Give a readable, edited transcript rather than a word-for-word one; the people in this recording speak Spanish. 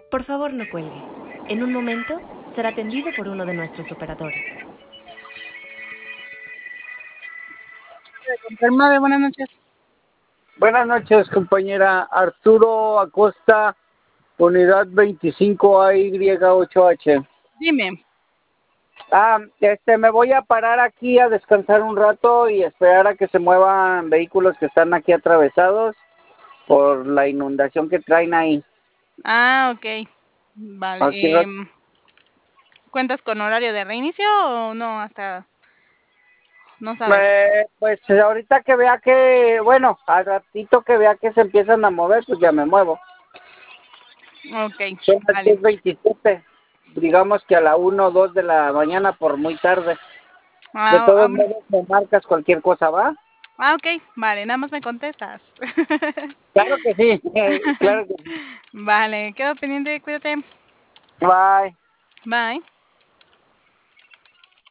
Por favor, no cuelgue. En un momento será atendido por uno de nuestros operadores. Confirmado, buenas noches. Buenas noches, compañera. Arturo Acosta, unidad 25AY8H. Dime. Me voy a parar aquí a descansar un rato y esperar a que se muevan vehículos que están aquí atravesados por la inundación que traen ahí. Ok. Vale. Aquí ¿Cuentas con horario de reinicio o no? Hasta no sabes. pues ahorita que vea que, bueno, al ratito que vea que se empiezan a mover, pues ya me muevo. Ok, Son las vale. 10:27, digamos que a la 1 o 2 de la mañana por muy tarde. De todos Bueno. modos, me marcas cualquier cosa, ¿va? Ok, vale, nada más me contestas. Claro que sí, claro que sí. Vale, quedo pendiente, cuídate. Bye. Bye.